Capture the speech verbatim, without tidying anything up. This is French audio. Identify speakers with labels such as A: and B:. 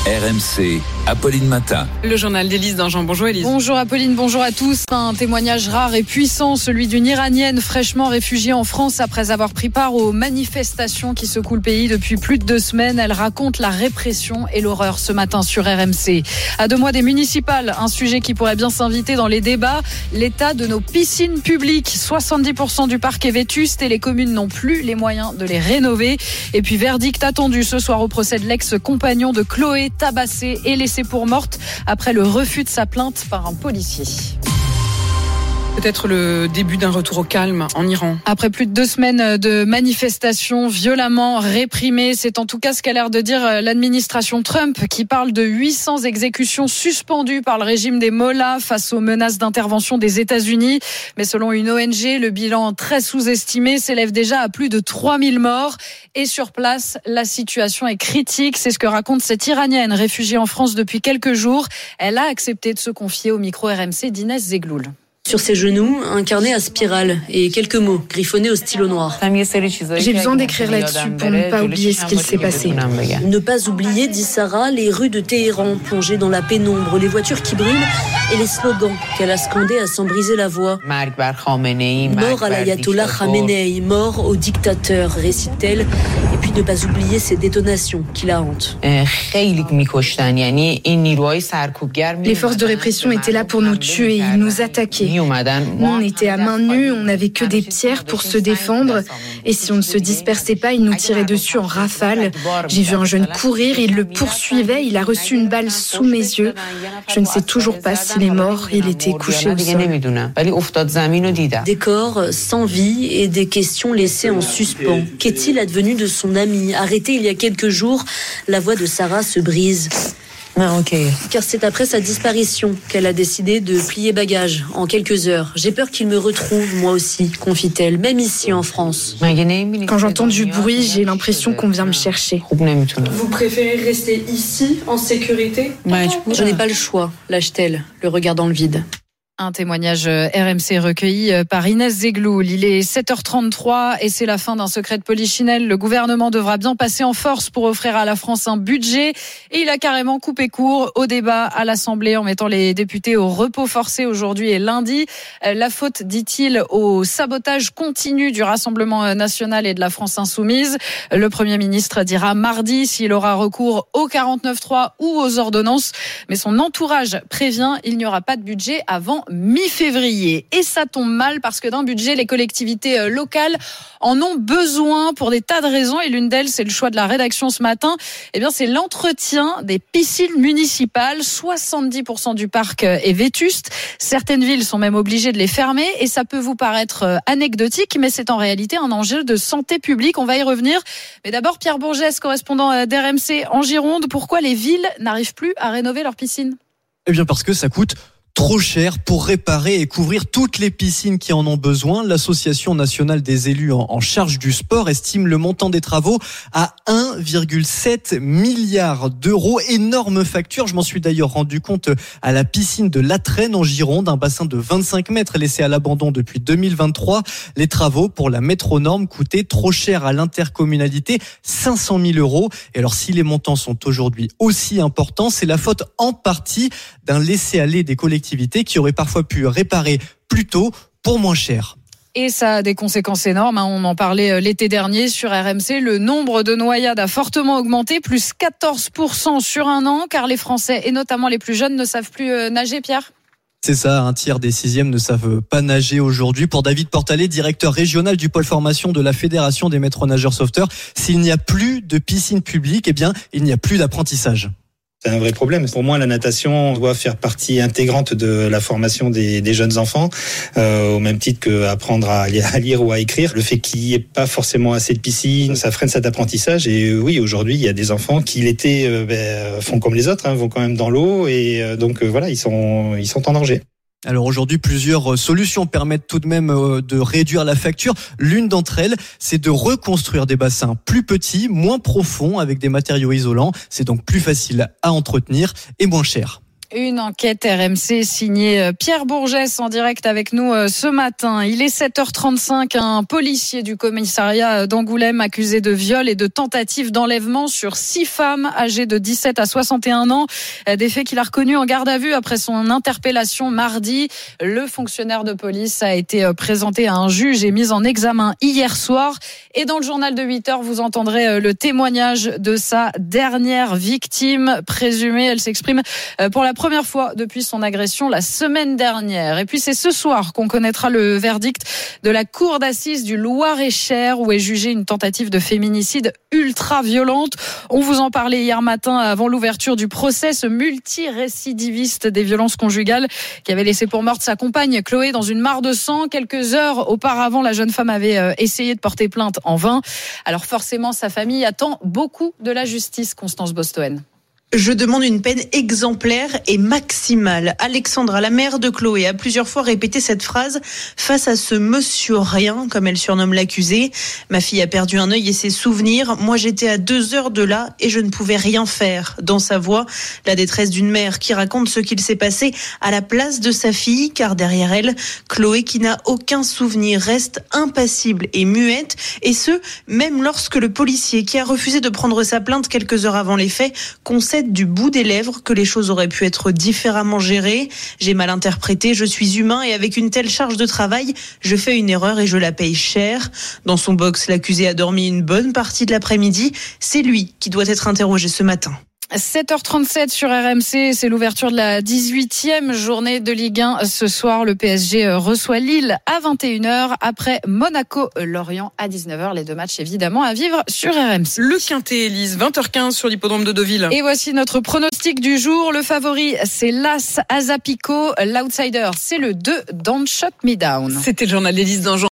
A: R M C, Apolline Matin.
B: Le journal d'Élise Dangean. Bonjour Élise.
C: Bonjour Apolline, bonjour à tous. Un témoignage rare et puissant, celui d'une Iranienne fraîchement réfugiée en France après avoir pris part aux manifestations qui secouent le pays depuis plus de deux semaines. Elle raconte la répression et l'horreur ce matin sur R M C. À deux mois des municipales, un sujet qui pourrait bien s'inviter dans les débats, l'état de nos piscines publiques. soixante-dix pour cent du parc est vétuste et les communes n'ont plus les moyens de les rénover. Et puis verdict attendu ce soir au procès de l'ex-compagnon de Chloé, tabassée et laissée pour morte après le refus de sa plainte par un policier.
B: Peut-être le début d'un retour au calme en Iran.
C: Après plus de deux semaines de manifestations violemment réprimées, c'est en tout cas ce qu'a l'air de dire l'administration Trump, qui parle de huit cents exécutions suspendues par le régime des mollahs face aux menaces d'intervention des États-Unis. Mais selon une O N G, le bilan très sous-estimé s'élève déjà à plus de trois mille morts. Et sur place, la situation est critique. C'est ce que raconte cette Iranienne réfugiée en France depuis quelques jours. Elle a accepté de se confier au micro R M C d'Inès Zegloul.
D: Sur ses genoux, un carnet à spirale et quelques mots griffonnés au stylo noir.
E: J'ai besoin d'écrire là-dessus pour ne pas oublier ce qu'il s'est passé.
D: Ne pas oublier, dit Sarah, les rues de Téhéran plongées dans la pénombre, les voitures qui brûlent et les slogans qu'elle a scandés à s'en briser la voix. Mort à l'ayatollah Khamenei, mort au dictateur, récite-t-elle. Et puis ne pas oublier ces détonations qui la hantent.
E: Les forces de répression étaient là pour nous tuer, ils nous attaquaient. Nous, on était à main nue, on n'avait que des pierres pour se défendre. Et si on ne se dispersait pas, ils nous tiraient dessus en rafale. J'ai vu un jeune courir, il le poursuivait, il a reçu une balle sous mes yeux. Je ne sais toujours pas s'il est mort, il était couché au sol.
D: Des corps sans vie et des questions laissées en suspens. Qu'est-il advenu de son ami, arrêté il y a quelques jours? La voix de Sarah se brise.
E: Ah, okay.
D: Car c'est après sa disparition qu'elle a décidé de plier bagage en quelques heures. J'ai peur qu'il me retrouve, moi aussi, confie-t-elle, même ici en France.
E: Quand j'entends du bruit, j'ai l'impression qu'on vient me chercher.
B: Vous préférez rester ici, en sécurité?
D: Je n'ai pas le choix, lâche-t-elle, le regard dans le vide.
C: Un témoignage R M C recueilli par Inès Zegloul. Il est sept heures trente-trois et c'est la fin d'un secret de polichinelle. Le gouvernement devra bien passer en force pour offrir à la France un budget. Et il a carrément coupé court au débat à l'Assemblée en mettant les députés au repos forcé aujourd'hui et lundi. La faute, dit-il, au sabotage continu du Rassemblement national et de la France insoumise. Le Premier ministre dira mardi s'il aura recours au quarante-neuf trois ou aux ordonnances. Mais son entourage prévient, il n'y aura pas de budget avant mi-février. Et ça tombe mal parce que d'un budget, les collectivités locales en ont besoin pour des tas de raisons. Et l'une d'elles, c'est le choix de la rédaction ce matin. Eh bien, c'est l'entretien des piscines municipales. soixante-dix pour cent du parc est vétuste. Certaines villes sont même obligées de les fermer. Et ça peut vous paraître anecdotique, mais c'est en réalité un enjeu de santé publique. On va y revenir. Mais d'abord, Pierre Bourgès, correspondant d'R M C en Gironde. Pourquoi les villes n'arrivent plus à rénover leurs piscines?
F: Eh bien, parce que ça coûte trop cher pour réparer et couvrir toutes les piscines qui en ont besoin. L'Association nationale des élus en charge du sport estime le montant des travaux à un virgule sept milliard d'euros. Énorme facture. Je m'en suis d'ailleurs rendu compte à la piscine de Latresne en Gironde, un bassin de vingt-cinq mètres laissé à l'abandon depuis deux mille vingt-trois. Les travaux pour la mettre aux normes coûtaient trop cher à l'intercommunalité, cinq cent mille euros. Et alors si les montants sont aujourd'hui aussi importants, c'est la faute en partie d'un laisser-aller des collectivités qui auraient parfois pu réparer plus tôt pour moins cher.
C: Et ça a des conséquences énormes. On en parlait l'été dernier sur R M C. Le nombre de noyades a fortement augmenté, plus quatorze pour cent sur un an, car les Français, et notamment les plus jeunes, ne savent plus nager, Pierre.
F: C'est ça, un tiers des sixièmes ne savent pas nager aujourd'hui. Pour David Portalet, directeur régional du pôle formation de la Fédération des maîtres nageurs sauveteurs, s'il n'y a plus de piscine publique, eh bien, il n'y a plus d'apprentissage.
G: C'est un vrai problème. Pour moi, la natation doit faire partie intégrante de la formation des, des jeunes enfants, euh, au même titre qu'apprendre à, à lire ou à écrire. Le fait qu'il n'y ait pas forcément assez de piscine, ça freine cet apprentissage. Et oui, aujourd'hui, il y a des enfants qui l'été euh, ben, font comme les autres, hein, vont quand même dans l'eau, et euh, donc euh, voilà, ils sont, ils sont en danger.
F: Alors aujourd'hui, plusieurs solutions permettent tout de même de réduire la facture. L'une d'entre elles, c'est de reconstruire des bassins plus petits, moins profonds, avec des matériaux isolants. C'est donc plus facile à entretenir et moins cher.
C: Une enquête R M C signée Pierre Bourgès en direct avec nous ce matin. Il est sept heures trente-cinq. Un policier du commissariat d'Angoulême accusé de viol et de tentative d'enlèvement sur six femmes âgées de dix-sept à soixante et un ans. Des faits qu'il a reconnus en garde à vue après son interpellation mardi. Le fonctionnaire de police a été présenté à un juge et mis en examen hier soir. Et dans le journal de huit heures, vous entendrez le témoignage de sa dernière victime présumée. Elle s'exprime pour la première fois depuis son agression la semaine dernière. Et puis c'est ce soir qu'on connaîtra le verdict de la cour d'assises du Loir-et-Cher où est jugée une tentative de féminicide ultra violente. On vous en parlait hier matin avant l'ouverture du procès, ce multirécidiviste des violences conjugales qui avait laissé pour morte sa compagne Chloé dans une mare de sang. Quelques heures auparavant, la jeune femme avait essayé de porter plainte en vain. Alors forcément, sa famille attend beaucoup de la justice. Constance Bostoen.
H: Je demande une peine exemplaire et maximale. Alexandra, la mère de Chloé, a plusieurs fois répété cette phrase face à ce monsieur rien, comme elle surnomme l'accusé. Ma fille a perdu un œil et ses souvenirs. Moi, j'étais à deux heures de là et je ne pouvais rien faire. Dans sa voix, la détresse d'une mère qui raconte ce qu'il s'est passé à la place de sa fille, car derrière elle, Chloé, qui n'a aucun souvenir, reste impassible et muette. Et ce, même lorsque le policier, qui a refusé de prendre sa plainte quelques heures avant les faits, concède du bout des lèvres que les choses auraient pu être différemment gérées. J'ai mal interprété, je suis humain et avec une telle charge de travail, je fais une erreur et je la paye cher. Dans son box, l'accusé a dormi une bonne partie de l'après-midi. C'est lui qui doit être interrogé ce matin.
C: sept heures trente-sept sur R M C, c'est l'ouverture de la dix-huitième journée de Ligue un. Ce soir, le P S G reçoit Lille à vingt et une heures. Après Monaco-Lorient à dix-neuf heures. Les deux matchs évidemment à vivre sur R M C.
I: Le Quintet, Élise, vingt heures quinze sur l'hippodrome de Deauville.
C: Et voici notre pronostic du jour. Le favori, c'est l'As Azapico. L'outsider, c'est le deux, Don't Shut Me Down.
I: C'était le journal d'Élise Dangean.